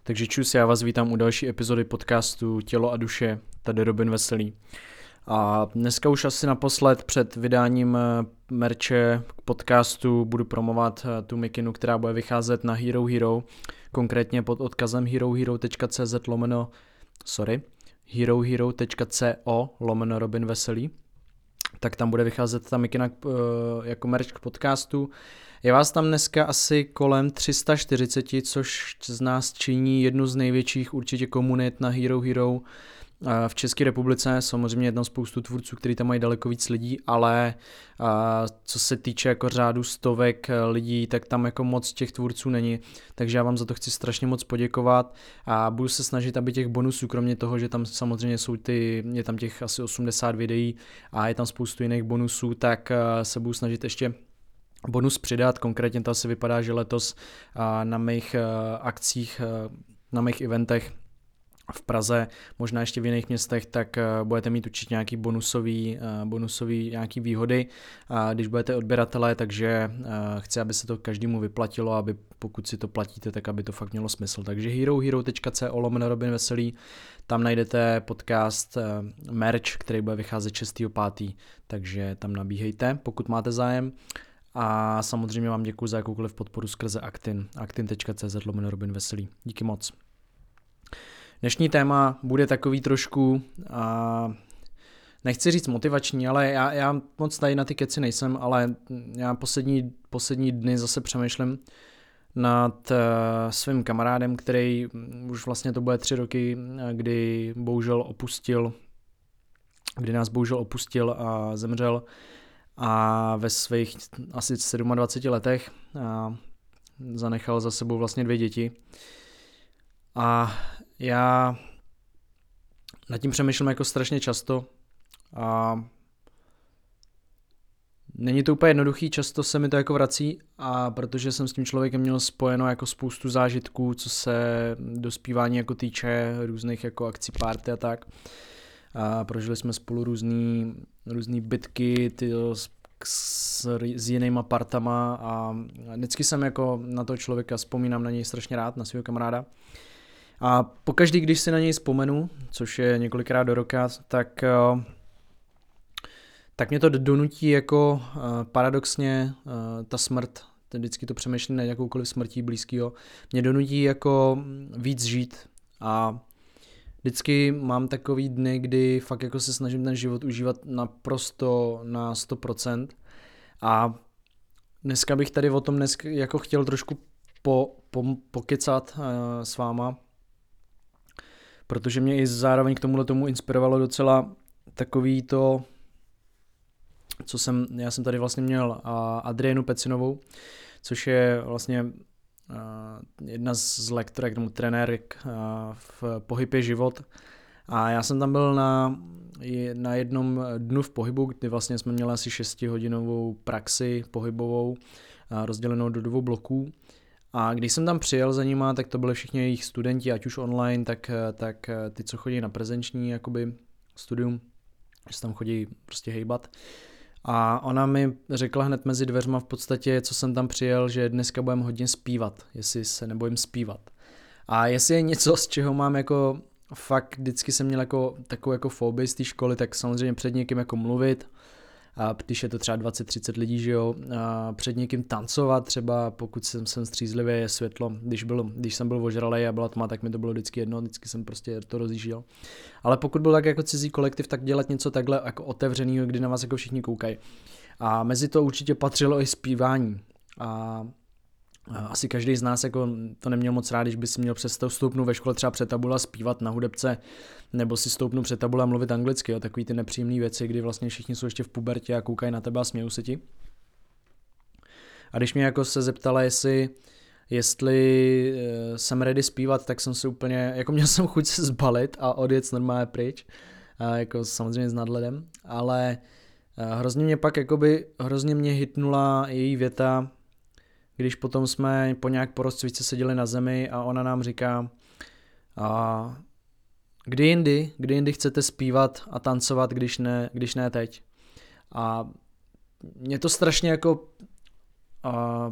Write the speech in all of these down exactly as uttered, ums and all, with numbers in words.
Takže čus, já vás vítám u další epizody podcastu Tělo a duše, tady Robin Veselý. A dneska už asi naposled před vydáním merče k podcastu budu promovat tu mikinu, která bude vycházet na Hero Hero, konkrétně pod odkazem herohero.cz lomeno, sorry, herohero.co lomeno Robin Veselý. Tak tam bude vycházet ta mikina jako merch k podcastu. Je vás tam dneska asi kolem tři sta čtyřicet, což z nás činí jednu z největších určitě komunit na Hero Hero v České republice. Samozřejmě jednou spoustu tvůrců, kteří tam mají daleko víc lidí, ale co se týče jako řádu stovek lidí, tak tam jako moc těch tvůrců není. Takže já vám za to chci strašně moc poděkovat a budu se snažit, aby těch bonusů, kromě toho, že tam samozřejmě jsou ty, je tam těch asi osmdesát videí a je tam spoustu jiných bonusů, tak se budu snažit ještě bonus přidat. Konkrétně to asi vypadá, že letos na mých akcích, na mých eventech v Praze, možná ještě v jiných městech, tak budete mít určitě nějaký bonusový, bonusový nějaký výhody, když budete odběratelé, takže chci, aby se to každému vyplatilo, aby pokud si to platíte, tak aby to fakt mělo smysl. Takže herohero.co lomeno Robin Veselý, tam najdete podcast merch, který bude vycházet šestého pátého takže tam nabíhejte, pokud máte zájem. A samozřejmě vám děkuji za jakoukoliv podporu skrze Actin, actin.cz lomeno Robin Veselý. Díky moc. Dnešní téma bude takový trošku, a nechci říct motivační, ale já, já moc tady na ty keci nejsem, ale já poslední, poslední dny zase přemýšlím nad uh, svým kamarádem, který už vlastně to bude tři roky, kdy bohužel opustil, kdy nás bohužel opustil a zemřel. A ve svých asi dvaceti sedmi letech a zanechal za sebou vlastně dvě děti. A já nad tím přemýšlím jako strašně často a není to úplně jednoduchý, často se mi to jako vrací, a protože jsem s tím člověkem měl spojeno jako spoustu zážitků, co se dospívání jako týče, různých jako akcí, party a tak. A prožili jsme spolu různý, různý bitky ty, s, s, s jinýma partama a vždycky jsem jako na toho člověka vzpomínám na něj strašně rád, na svého kamaráda. A pokaždý, když si na něj vzpomenu, což je několikrát do roka, tak, tak mě to donutí jako paradoxně ta smrt, vždycky to přemýšlím na jakoukoliv smrtí blízkého, mě donutí jako víc žít a vždycky mám takový dny, kdy fakt jako se snažím ten život užívat naprosto na sto procent a dneska bych tady o tom dneska jako chtěl trošku po, po, pokecat uh, s váma, protože mě i zároveň k tomuhle tomu inspirovalo docela takový to, co jsem, já jsem tady vlastně měl uh, Adrienu Pecinovou, což je vlastně Uh, jedna z lektorek, nebo trenérek uh, v Pohyb je život. A já jsem tam byl na, na jednom dnu v pohybu, kdy vlastně jsme měli asi šestihodinovou praxi pohybovou, uh, rozdělenou do dvou bloků. A když jsem tam přijel za nima, tak to byli všichni jejich studenti, ať už online, tak, tak ty, co chodí na prezenční jakoby, studium, že tam chodí prostě hejbat. A ona mi řekla hned mezi dveřma v podstatě, co jsem tam přijel, že dneska budeme hodně zpívat, jestli se nebojím zpívat. A jestli je něco, z čeho mám jako, fakt vždycky jsem měl jako takovou jako fobii z té školy, tak samozřejmě před někým jako mluvit, a když je to třeba dvacet třicet lidí, že jo, a před někým tancovat třeba, pokud jsem, jsem střízlivě, je světlo, když, byl, když jsem byl ožralej a byla tma, tak mi to bylo vždycky jedno, vždycky jsem prostě to rozjížděl. Ale pokud byl tak jako cizí kolektiv, tak dělat něco takhle jako otevřenýho, kdy na vás jako všichni koukají. A mezi to určitě patřilo i zpívání. A asi každý z nás jako to neměl moc rád, když by si měl přes to stoupnout ve škole třeba před tabule a zpívat na hudebce, nebo si stoupnout před tabule a mluvit anglicky, jo, takový ty nepříjemné věci, kdy vlastně všichni jsou ještě v pubertě a koukají na tebe a smějou se ti. A když mě jako se zeptala, jestli, jestli jsem ready zpívat, tak jsem se úplně, jako měl jsem chuť se zbalit a odjet normálně pryč, a jako samozřejmě s nadhledem, ale hrozně mě pak jakoby, hrozně mě hitnula její věta, když potom jsme po nějak po rozcvičce seděli na zemi a ona nám říká, a kdy jindy, kdy jindy chcete zpívat a tancovat, když ne, když ne teď. A mě to strašně jako a,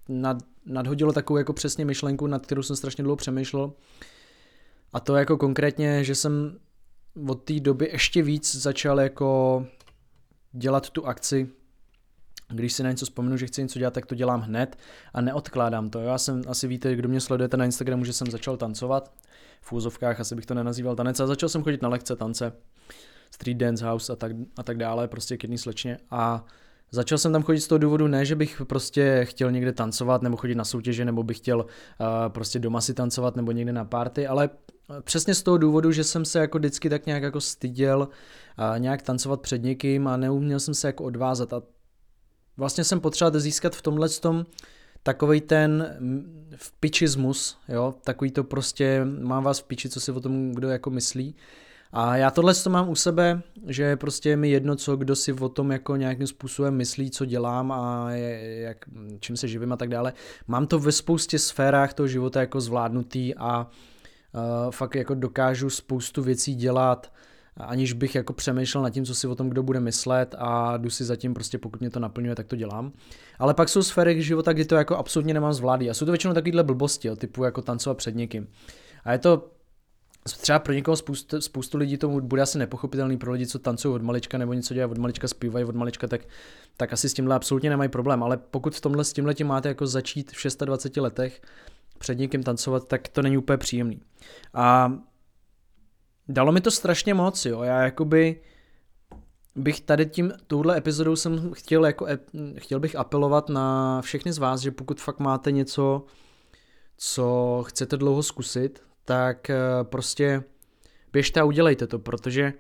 nad, nadhodilo takovou jako přesně myšlenku, nad kterou jsem strašně dlouho přemýšlel. A to jako konkrétně, že jsem od té doby ještě víc začal jako dělat tu akci. Když si na něco vzpomenu, že chci něco dělat, tak to dělám hned a neodkládám to. Já jsem, asi víte, kdo mě sledujete na Instagramu, že jsem začal tancovat. V úzovkách asi bych to nenazýval tanec. A začal jsem chodit na lekce tance, street dance house a tak, a tak dále, prostě k jedný slečně. A začal jsem tam chodit z toho důvodu, ne, že bych prostě chtěl někde tancovat nebo chodit na soutěže, nebo bych chtěl uh, prostě doma si tancovat nebo někde na party, ale přesně z toho důvodu, že jsem se jako vždycky tak nějak jako styděl uh, nějak tancovat před někým a neuměl jsem se jako odvázat. A vlastně jsem potřeboval získat v tomhle tom takovej ten vpičismus, jo, takový to prostě mám vás v piči, co si o tom kdo jako myslí. A já tohle to mám u sebe, že prostě je mi jedno, co kdo si o tom jako nějakým způsobem myslí, co dělám a jak, čím se živím a tak dále. Mám to ve spoustě sférách toho života jako zvládnutý a uh, fakt jako dokážu spoustu věcí dělat, aniž bych jako přemýšlel nad tím, co si o tom kdo bude myslet a jdu si zatím prostě, pokud mě to naplňuje, tak to dělám. Ale pak jsou sféry života, kdy to jako absolutně nemám zvládý a jsou to většinou takovýhle blbosti, jo, typu jako tancovat před někým. A je to třeba pro někoho spoustu, spoustu lidí to bude asi nepochopitelný, pro lidi, co tancují od malička nebo něco dělají od malička, zpívají od malička, tak, tak asi s tímhle absolutně nemají problém, ale pokud v tomhle s tímhle tím máte jako začít v dvaceti šesti letech před někým tancovat, tak to není úplně příjemný. A dalo mi to strašně moc, jo, já jakoby bych tady tím, touhle epizodou jsem chtěl jako, chtěl bych apelovat na všechny z vás, že pokud fakt máte něco, co chcete dlouho zkusit, tak prostě běžte a udělejte to, protože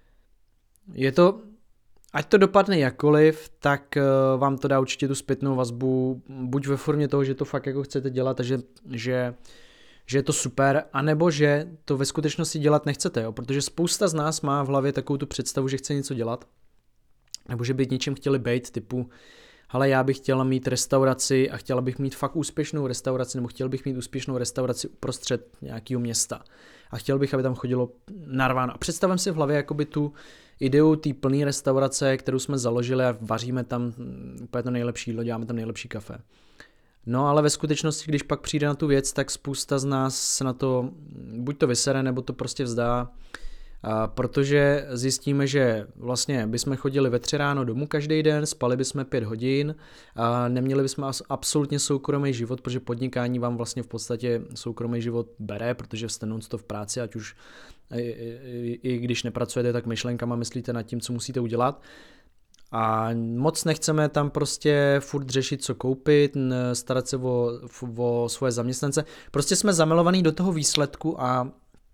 je to, ať to dopadne jakkoliv, tak vám to dá určitě tu zpětnou vazbu, buď ve formě toho, že to fakt jako chcete dělat a že, že, že je to super, anebo že to ve skutečnosti dělat nechcete, jo? Protože spousta z nás má v hlavě takovou tu představu, že chce něco dělat, nebo že by něčím chtěli být, typu ale já bych chtěla mít restauraci a chtěla bych mít fakt úspěšnou restauraci, nebo chtěl bych mít úspěšnou restauraci uprostřed nějakého města. A chtěl bych, aby tam chodilo narváno. A představím si v hlavě jakoby tu ideu té plné restaurace, kterou jsme založili a vaříme tam úplně to nejlepší jídlo, děláme tam nejlepší kafe. No ale ve skutečnosti, když pak přijde na tu věc, tak spousta z nás se na to buď to vysere, nebo to prostě vzdá. A protože zjistíme, že vlastně bychom chodili ve tři ráno domů každý den, spali bychom pět hodin a neměli bychom absolutně soukromý život, protože podnikání vám vlastně v podstatě soukromý život bere, protože jste non-stop v práci, ať už i, i, i když nepracujete, tak myšlenkama myslíte nad tím, co musíte udělat. A moc nechceme tam prostě furt řešit, co koupit, starat se o, o svoje zaměstnance. Prostě jsme zamilovaní do toho výsledku a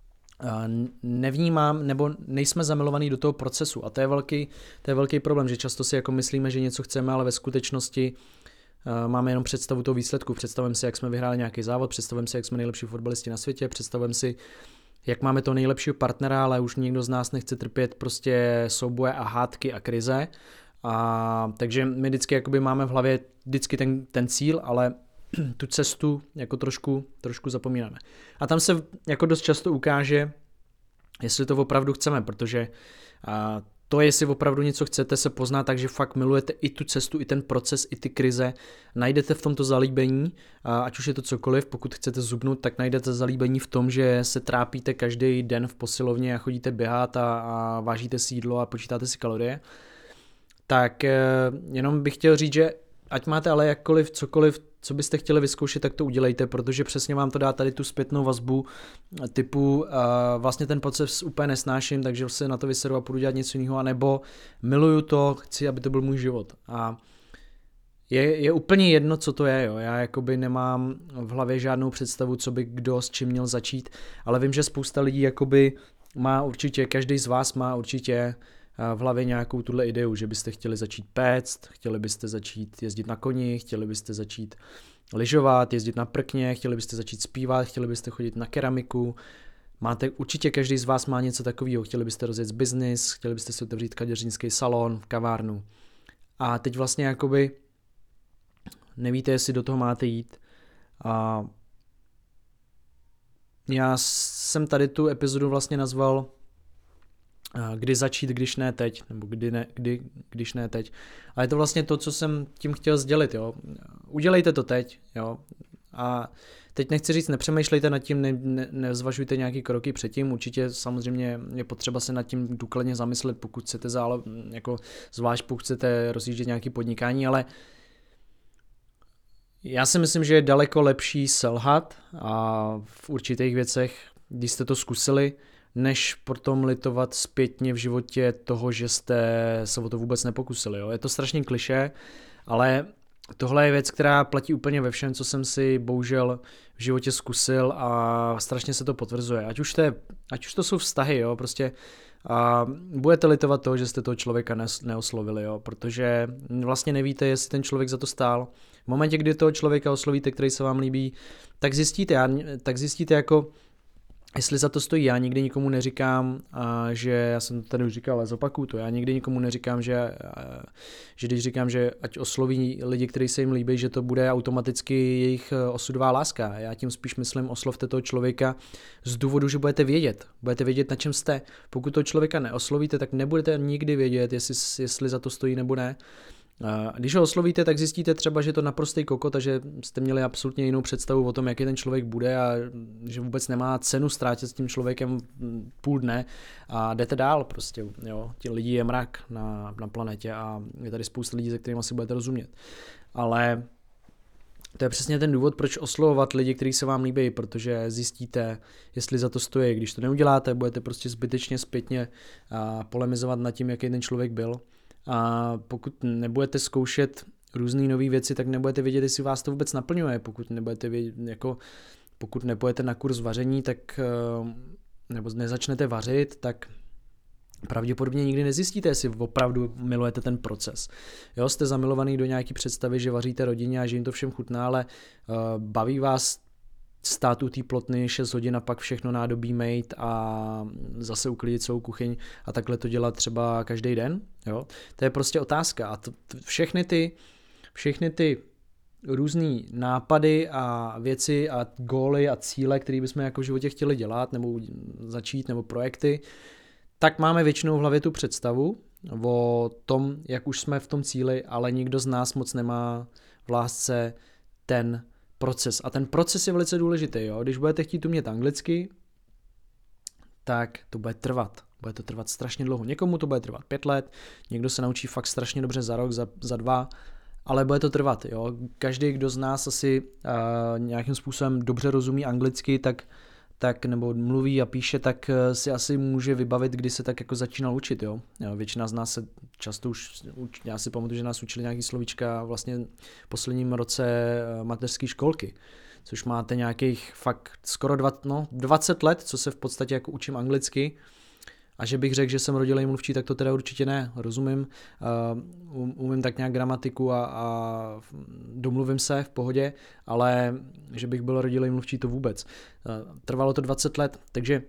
nevnímám, nebo nejsme zamilovaní do toho procesu a to je velký, to je velký problém, že často si jako myslíme, že něco chceme, ale ve skutečnosti uh, máme jenom představu toho výsledku, představujeme si, jak jsme vyhráli nějaký závod, představujeme si, jak jsme nejlepší fotbalisti na světě, představujeme si, jak máme toho nejlepšího partnera, ale už nikdo z nás nechce trpět prostě souboje a hádky a krize, a takže my vždycky jakoby máme v hlavě vždycky ten, ten cíl, ale tu cestu jako trošku, trošku zapomínáme. A tam se jako dost často ukáže, jestli to opravdu chceme, protože a, to, jestli opravdu něco chcete, se pozná tak, že fakt milujete i tu cestu, i ten proces, i ty krize. Najdete v tomto zalíbení, a, ať už je to cokoliv, pokud chcete zubnout, tak najdete zalíbení v tom, že se trápíte každý den v posilovně a chodíte běhat a, a vážíte si jídlo a počítáte si kalorie. Tak e, jenom bych chtěl říct, že ať máte ale jakkoliv, cokoliv, co byste chtěli vyzkoušet, tak to udělejte, protože přesně vám to dá tady tu zpětnou vazbu typu uh, vlastně ten proces úplně nesnáším, takže se na to vyseru a půjdu dělat něco jiného, anebo miluju to, chci, aby to byl můj život. A je, je úplně jedno, co to je, jo. Já jakoby nemám v hlavě žádnou představu, co by kdo s čím měl začít, ale vím, že spousta lidí jakoby má určitě, každý z vás má určitě v hlavě nějakou tuhle ideu, že byste chtěli začít péct, chtěli byste začít jezdit na koni, chtěli byste začít lyžovat, jezdit na prkně, chtěli byste začít zpívat, chtěli byste chodit na keramiku. Máte, určitě každý z vás má něco takového, chtěli byste rozjet biznis, chtěli byste si otevřít kadeřnický salon, kavárnu. A teď vlastně jakoby nevíte, jestli do toho máte jít. A já jsem tady tu epizodu vlastně nazval kdy začít, když ne teď, nebo kdy ne, kdy, když ne teď. A je to vlastně to, co jsem tím chtěl sdělit, jo. Udělejte to teď, jo. A teď nechci říct, nepřemýšlejte nad tím, ne, ne, nezvažujte nějaký kroky předtím, určitě samozřejmě je potřeba se nad tím důkladně zamyslet, pokud chcete zále, jako zvlášť pokud chcete rozjíždět nějaké podnikání, ale já si myslím, že je daleko lepší selhat a v určitých věcech, když jste to zkusili, než potom litovat zpětně v životě toho, že jste se o to vůbec nepokusili. Jo. Je to strašně klišé, ale tohle je věc, která platí úplně ve všem, co jsem si bohužel v životě zkusil a strašně se to potvrzuje. Ať už to, je, ať už to jsou vztahy, jo, prostě a budete litovat toho, že jste toho člověka neoslovili, jo, protože vlastně nevíte, jestli ten člověk za to stál. V momentě, kdy toho člověka oslovíte, který se vám líbí, tak zjistíte, tak zjistíte jako, jestli za to stojí. Já nikdy nikomu neříkám, že, já jsem to tady už říkal, ale zopakuju to, já nikdy nikomu neříkám, že, že když říkám, že ať osloví lidi, kteří se jim líbí, že to bude automaticky jejich osudová láska. Já tím spíš myslím, oslovte toho člověka z důvodu, že budete vědět. Budete vědět, na čem jste. Pokud toho člověka neoslovíte, tak nebudete nikdy vědět, jestli, jestli za to stojí nebo ne. Když ho oslovíte, tak zjistíte třeba, že je to naprostý kokot a že jste měli absolutně jinou představu o tom, jaký ten člověk bude a že vůbec nemá cenu ztrátit s tím člověkem půl dne a jdete dál prostě, jo. Ti lidi je mrak na, na planetě a je tady spousta lidí, se kterými si budete rozumět. Ale to je přesně ten důvod, proč oslovovat lidi, kteří se vám líbí, protože zjistíte, jestli za to stojí. Když to neuděláte, budete prostě zbytečně zpětně polemizovat nad tím, jaký ten člověk byl. A pokud nebudete zkoušet různé nové věci, tak nebudete vědět, jestli vás to vůbec naplňuje. Pokud nebudete vědět, jako, pokud nepojete na kurz vaření, tak nebo nezačnete vařit, tak pravděpodobně nikdy nezjistíte, jestli opravdu milujete ten proces. Jo, jste zamilovaný do nějaký představy, že vaříte rodině a že jim to všem chutná, ale uh, baví vás stát u té plotny šest hodin a pak všechno nádobí mejt a zase uklidit celou kuchyň a takhle to dělat třeba každý den, jo. To je prostě otázka a to, to, všechny ty, všechny ty různý nápady a věci a góly a cíle, které bychom jako v životě chtěli dělat nebo začít nebo projekty, tak máme většinou v hlavě tu představu o tom, jak už jsme v tom cíli, ale nikdo z nás moc nemá v lásce ten proces. A ten proces je velice důležitý. Jo? Když budete chtít umět anglicky, tak to bude trvat. Bude to trvat strašně dlouho. Někomu to bude trvat pět let, někdo se naučí fakt strašně dobře za rok, za, za dva, ale bude to trvat. Jo? Každý, kdo z nás asi uh, nějakým způsobem dobře rozumí anglicky, tak tak nebo mluví a píše, tak si asi může vybavit, kdy se tak jako začínal učit, jo. jo většina z nás se často už, já si pamatuju, že nás učili nějaký slovíčka vlastně v posledním roce mateřské školky, což máte nějakých fakt skoro dva, no, dvacet let, co se v podstatě jako učím anglicky. A že bych řekl, že jsem rodilej mluvčí, tak to teda určitě ne. Rozumím, uh, umím tak nějak gramatiku a, a domluvím se v pohodě, ale že bych byl rodilej mluvčí, to vůbec. Uh, trvalo to dvacet let, takže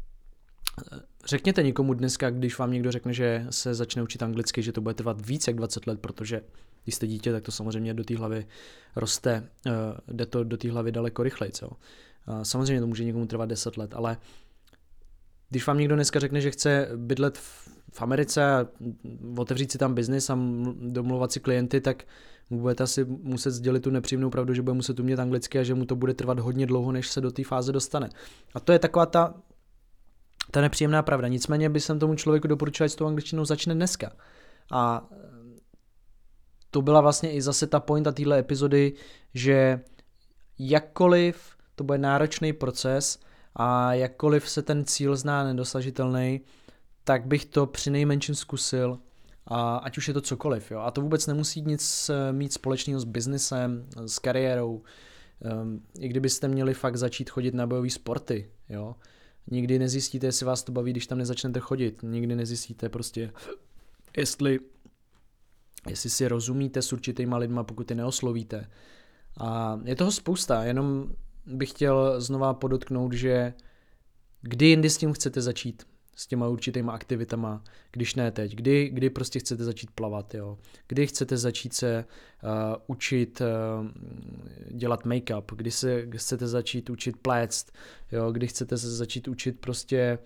řekněte nikomu dneska, když vám někdo řekne, že se začne učit anglicky, že to bude trvat víc jak dvacet let, protože když jste dítě, tak to samozřejmě do té hlavy roste, uh, jde to do té hlavy daleko rychleji. Uh, samozřejmě to může někomu trvat deset let, ale když vám někdo dneska řekne, že chce bydlet v Americe a otevřít si tam biznis a domluvat si klienty, tak mu budete asi muset sdělit tu nepříjemnou pravdu, že bude muset umět anglicky a že mu to bude trvat hodně dlouho, než se do té fáze dostane. A to je taková ta, ta nepříjemná pravda. Nicméně by jsem tomu člověku doporučil, že s tou angličtinou začne dneska. A to byla vlastně i zase ta pointa téhle epizody, že jakkoliv to bude náročný proces, a jakkoliv se ten cíl zná nedosažitelný, tak bych to při nejmenším zkusil, a ať už je to cokoliv. Jo. A to vůbec nemusí nic mít společného s biznesem, s kariérou. Um, I kdybyste měli fakt začít chodit na bojové sporty. Jo. Nikdy nezjistíte, jestli vás to baví, když tam nezačnete chodit. Nikdy nezjistíte prostě, jestli, jestli si rozumíte s určitýma lidma, pokud je neoslovíte. A je toho spousta, jenom bych chtěl znova podotknout, že kdy jindy s tím chcete začít, s těma určitýma aktivitama, když ne teď, kdy, kdy prostě chcete začít plavat, jo, kdy chcete začít se uh, učit uh, dělat make-up, kdy se chcete začít učit pléct, jo, kdy chcete se začít učit prostě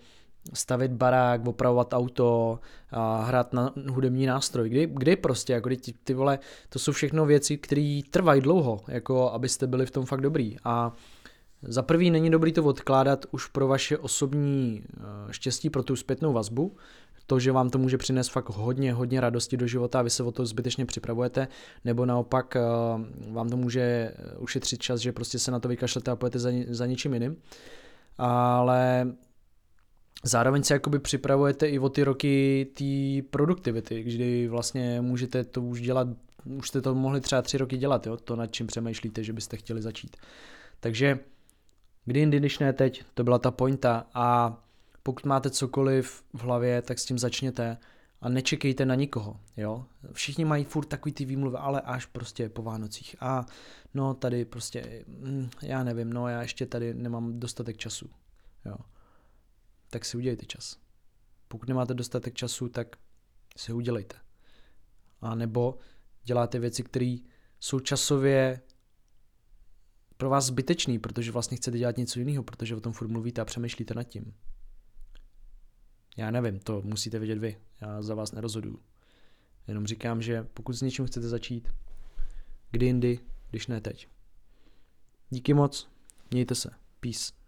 stavit barák, opravovat auto, a hrát na hudební nástroj. Kdy, kdy prostě, jako ty, ty vole, to jsou všechno věci, které trvají dlouho, jako abyste byli v tom fakt dobrý. A za prvý není dobrý to odkládat už pro vaše osobní štěstí, pro tu zpětnou vazbu, to, že vám to může přinést fakt hodně, hodně radosti do života a vy se o to zbytečně připravujete, nebo naopak vám to může ušetřit čas, že prostě se na to vykašlete a pojete za, za ničím jiným. Ale zároveň se jakoby připravujete i o ty roky té produktivity, kdy vlastně můžete to už dělat, už jste to mohli třeba tři roky dělat, jo? To nad čím přemýšlíte, že byste chtěli začít. Takže kdy jindy, když ne teď, to byla ta pointa a pokud máte cokoliv v hlavě, tak s tím začněte a nečekejte na nikoho, jo. Všichni mají furt takový ty výmluvy, ale až prostě po Vánocích a no tady prostě, já nevím, no já ještě tady nemám dostatek času, jo. Tak si udělejte čas. Pokud nemáte dostatek času, tak si ho udělejte. A nebo děláte věci, které jsou časově pro vás zbytečný, protože vlastně chcete dělat něco jiného, protože o tom furt mluvíte a přemýšlíte nad tím. Já nevím, to musíte vědět vy. Já za vás nerozhoduju. Jenom říkám, že pokud s něčím chcete začít, kdy jindy, když ne teď. Díky moc, mějte se. Peace.